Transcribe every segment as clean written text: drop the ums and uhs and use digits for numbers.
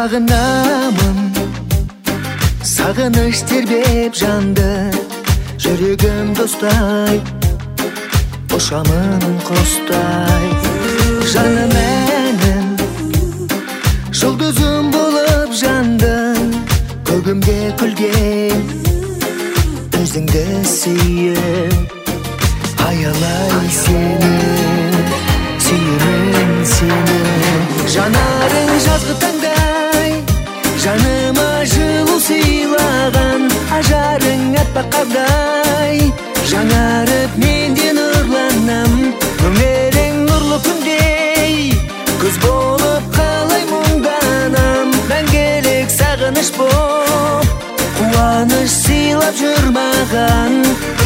Сағынамын, сағыныш тербеп жанды, жүрегім достай, бошамын қостай. Жаным менің, жұлдызым болып жандың, көгімде күлген, өзіңді сүйем, аялай сені, сүйемін сені. Жанарың жазғы таңдай, жаныма жылу сыйлаған, ажарың аппақ қардай, жаңарып менден нұрланам. Көңілің нұрлы күндей, күз болып қалай мұңданам. Мәңгілік сағыныш боп, қуаныш сыйлап жүр маған.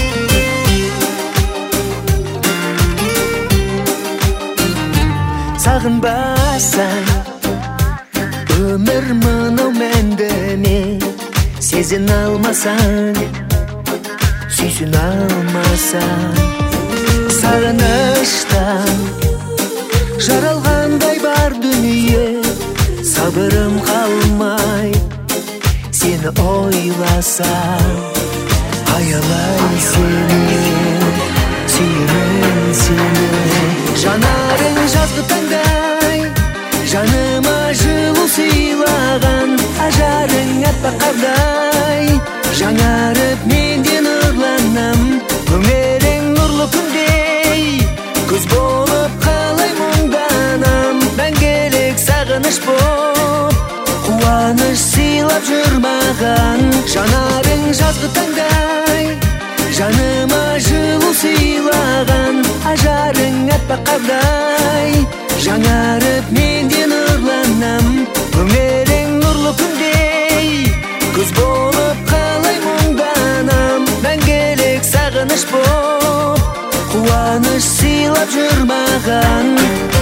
Сағынбасаң, өмір мынау мәнді ме? Сезін алмасаң, сүйсін алмасаң. Сағыныштан жаралғандай бар дүние, сабырым қалмай, сені ойласам, аялай сені, сүйемін сені. Жанарың жазғы таңдай, жаныма жылу сыйлаған, ажарың аппақ қардай, жаңарып менден нұрланам. Көңілің нұрлы күндей, күз болып қалай мұңданам. Мәңгілік сағыныш боп, қуаныш сыйлап жүр маған. Жанарың жазғы таңдай, жаныма жылу сыйлаған, ажарың аппақ қардай, жаңарып менден нұрланам. Көңілің нұрлы күндей, күз болып қалай мұңданам. Мәңгілік сағыныш боп, қуаныш сыйлап жүр маған.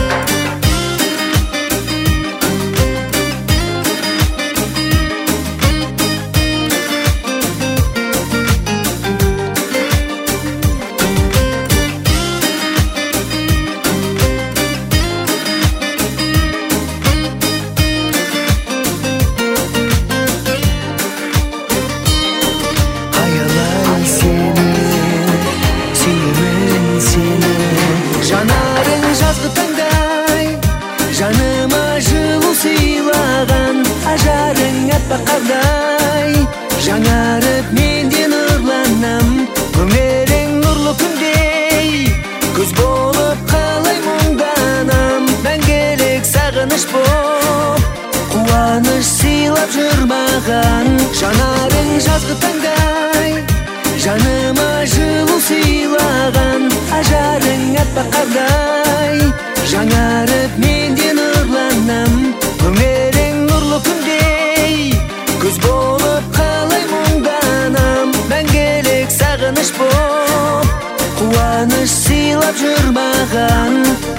Жанарың жазғы таңдай, жаныма жылу сыйлаған, ажарың аппақ қардай, жаңарып менден нұрланам. Көңілің нұрлы күндей, күз болып қалай мұңданам. Мәңгілік сағыныш боп, қуаныш сыйлап жүр маған. Жанарың жазғы таңдай, жаныма жылу сыйлаған, ажарың аппақ қардай, жаңарып менден нұрланам. Көңілің нұрлы күндей, күз болып қалай мұңданам. Мәңгілік сағыныш боп, қуаныш сыйлап жүр маған.